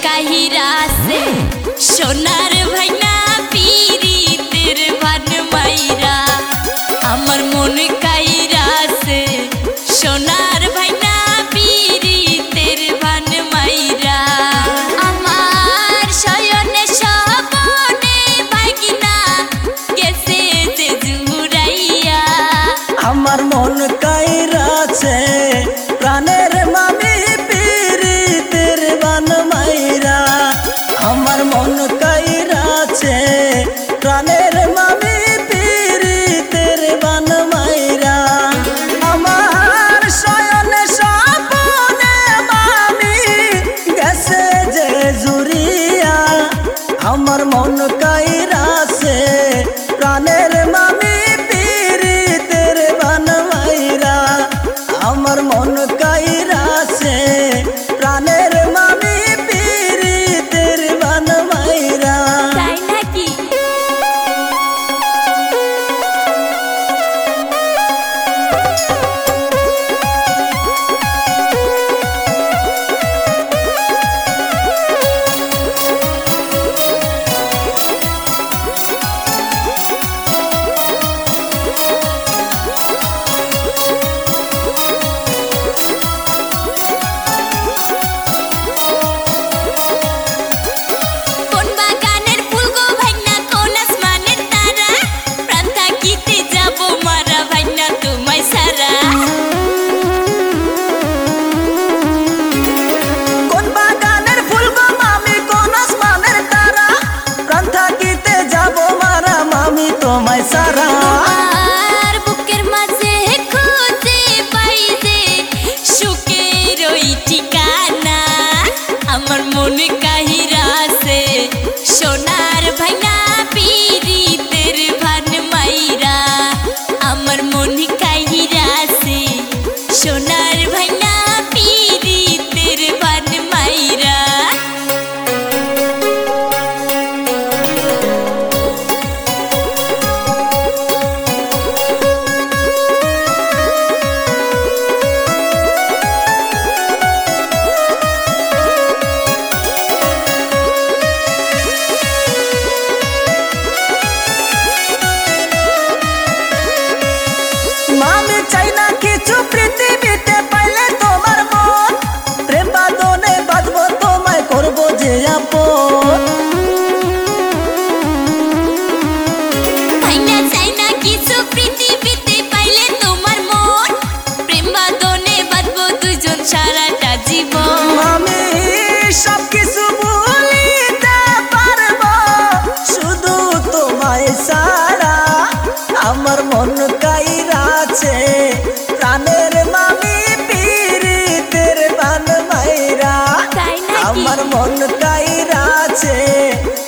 Cairo से सोनार भैना पीरीतेर भान Myra আমার মন কাইরা সে সোনার ভাইনা পীরিতের ভান মাইরা আমার শয়নে স্বপনে ভাগিনা গেছে যে জুরাইয়া আমার মন কাইরা সে প্রাণের মামি পীরিতের ভান মাইরা আমার মন কাইরা সে প্রাণের মামি আমার মন কাইরা সে প্রাণের মামি পীরিতের ভান মাইরা আমার মন কাইরা সে প্রাণের মামি পীরিতের ভান মাইরা তাই নাকি সারা আর বুকের মাঝে খুঁজে পাই যে সুখের ওই ঠিকানা আমার মন কাহিরা সে সোনার ভাইনা পীরিতের ভান মাইরা আমার মন কাহিরা সে সোনার ভাইনা পীরিতের ভান মাইরা মামি চাই না কিছু পৃথিবীতে পাইলে তোমার মন প্রেম বাঁধনে বাঁধবো তোমায় করবো যে আপন ভাইনা চাই না কিছু পৃথিবীতে পাইলে তোমার মন প্রেম বাঁধনে বাঁধবো দুজন সারাটা জীবন আমি সব কিছু ভুলিতে পারবো শুধু তোমায় ছাড়া আমার মন কাইরা আছে প্রাণের মামি পীরিতের ভান মাইরা তাই নাকি আমার মন কাইরা আছে